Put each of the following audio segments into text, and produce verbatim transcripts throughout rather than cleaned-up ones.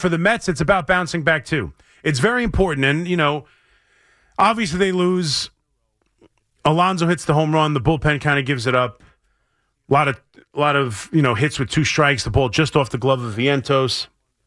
for the Mets, it's about bouncing back too. It's very important. And, you know, obviously they lose. Alonso hits the home run. The bullpen kind of gives it up. A lot of, a lot of, you know, hits with two strikes. The ball just off the glove of Vientos.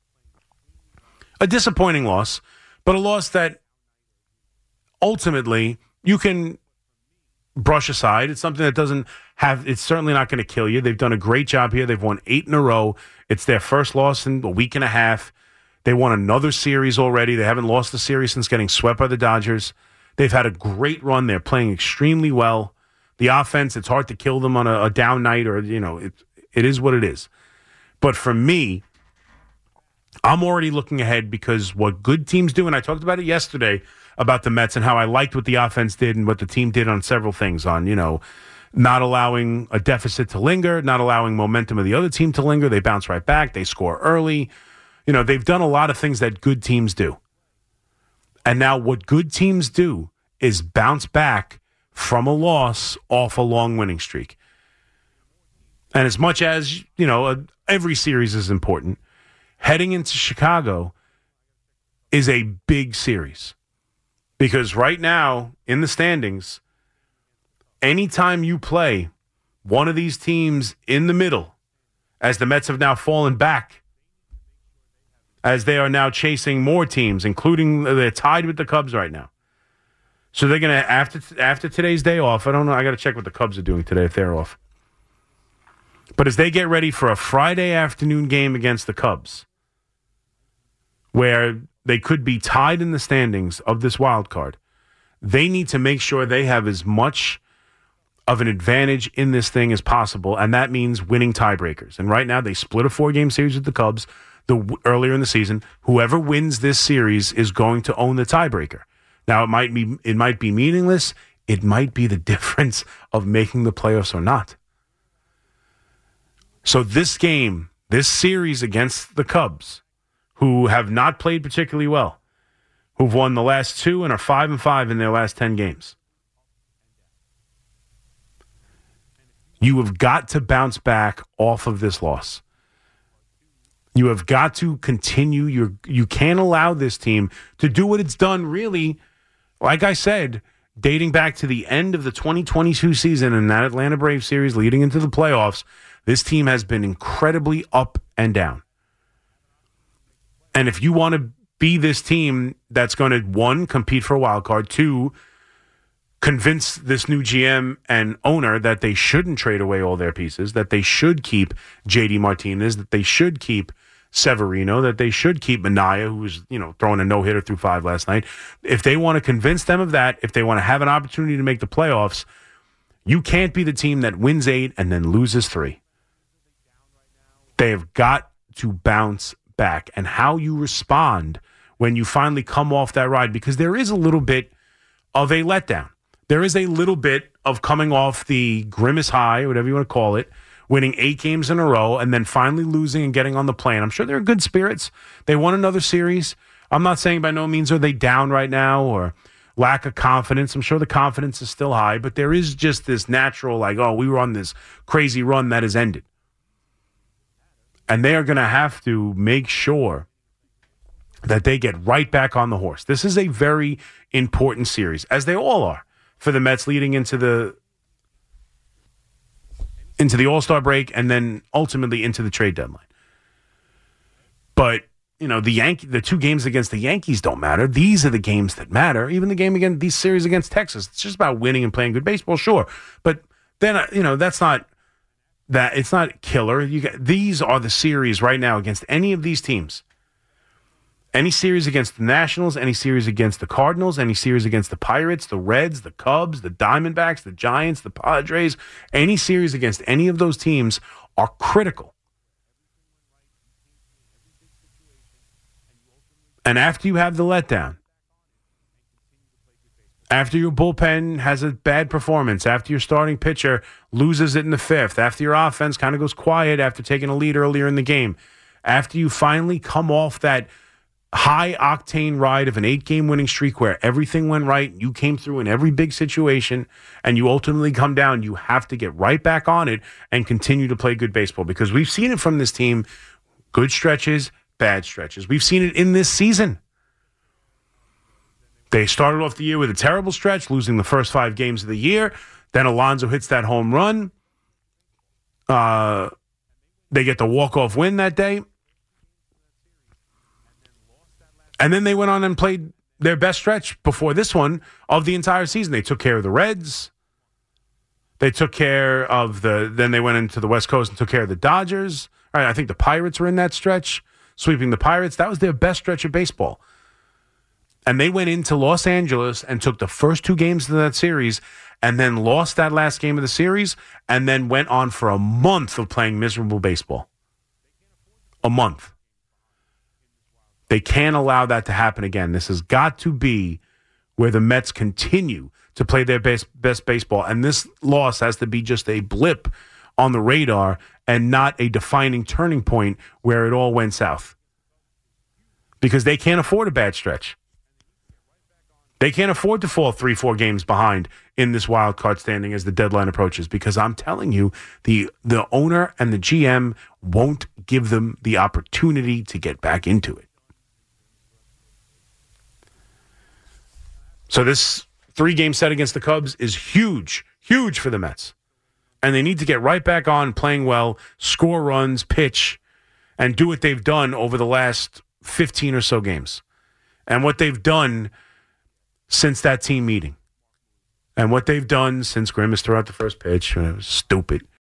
A disappointing loss, but a loss that ultimately you can brush aside. It's something that doesn't have, it's certainly not going to kill you. They've done a great job here. They've won eight in a row. It's their first loss in a week and a half. They won another series already. They haven't lost the series since getting swept by the Dodgers. They've had a great run. They're playing extremely well. The offense, it's hard to kill them on a, a down night or, you know, it, it is what it is. But for me, I'm already looking ahead because what good teams do, and I talked about it yesterday about the Mets and how I liked what the offense did and what the team did on several things on, you know, not allowing a deficit to linger, not allowing momentum of the other team to linger. They bounce right back. They score early. You know, they've done a lot of things that good teams do. And now what good teams do is bounce back from a loss off a long winning streak. And as much as, you know, every series is important, heading into Chicago is a big series. Because right now, in the standings, anytime you play one of these teams in the middle, as the Mets have now fallen back, as they are now chasing more teams, including they're tied with the Cubs right now. So they're going to, after after today's day off, I don't know, I got to check what the Cubs are doing today if they're off. But as they get ready for a Friday afternoon game against the Cubs, where they could be tied in the standings of this wild card, they need to make sure they have as much of an advantage in this thing as possible, and that means winning tiebreakers. And right now, they split a four-game series with the Cubs the earlier in the season. Whoever wins this series is going to own the tiebreaker. Now, it might be it might be meaningless. It might be the difference of making the playoffs or not. So this game, this series against the Cubs, who have not played particularly well, who've won the last two and are five and five in their last ten games. You have got to bounce back off of this loss. You have got to continue. Your, you can't allow this team to do what it's done, really, like I said, dating back to the end of the twenty twenty-two season in that Atlanta Braves series leading into the playoffs. This team has been incredibly up and down. And if you want to be this team that's going to, one, compete for a wild card, two, convince this new G M and owner that they shouldn't trade away all their pieces, that they should keep J D Martinez, that they should keep Severino, that they should keep Minaya, who was, you know, throwing a no-hitter through five last night. If they want to convince them of that, if they want to have an opportunity to make the playoffs, you can't be the team that wins eight and then loses three. They have got to bounce back, and how you respond when you finally come off that ride, because there is a little bit of a letdown. There is a little bit of coming off the Grimace high, whatever you want to call it, winning eight games in a row and then finally losing and getting on the plane. I'm sure they're good spirits. They won another series. I'm not saying by no means are they down right now or lack of confidence. I'm sure the confidence is still high, but there is just this natural, like, oh, we were on this crazy run that has ended. And they are going to have to make sure that they get right back on the horse. This is a very important series, as they all are, for the Mets leading into the into the All-Star break and then ultimately into the trade deadline. But, you know, the Yankee, the two games against the Yankees don't matter. These are the games that matter. Even the game against these series against Texas, it's just about winning and playing good baseball, sure. But then, you know, that's not that it's not killer. You get, these are the series right now against any of these teams. Any series against the Nationals, any series against the Cardinals, any series against the Pirates, the Reds, the Cubs, the Diamondbacks, the Giants, the Padres, any series against any of those teams are critical. And after you have the letdown, after your bullpen has a bad performance, after your starting pitcher loses it in the fifth, after your offense kind of goes quiet after taking a lead earlier in the game, after you finally come off that high-octane ride of an eight-game winning streak where everything went right, you came through in every big situation, and you ultimately come down, you have to get right back on it and continue to play good baseball, because we've seen it from this team, good stretches, bad stretches. We've seen it in this season. They started off the year with a terrible stretch, losing the first five games of the year. Then Alonso hits that home run. Uh, they get the walk-off win that day. And then they went on and played their best stretch before this one of the entire season. They took care of the Reds. They took care of the, then they went into the West Coast and took care of the Dodgers. All right, I think the Pirates were in that stretch, sweeping the Pirates. That was their best stretch of baseball. And they went into Los Angeles and took the first two games of that series and then lost that last game of the series and then went on for a month of playing miserable baseball. A month. They can't allow that to happen again. This has got to be where the Mets continue to play their best, best baseball. And this loss has to be just a blip on the radar and not a defining turning point where it all went south. Because they can't afford a bad stretch. They can't afford to fall three, four games behind in this wild card standing as the deadline approaches, because I'm telling you, the the owner and the G M won't give them the opportunity to get back into it. So this three-game set against the Cubs is huge, huge for the Mets. And they need to get right back on playing well, score runs, pitch, and do what they've done over the last fifteen or so games. And what they've done since that team meeting. And what they've done since Grimace threw out the first pitch, when it was stupid.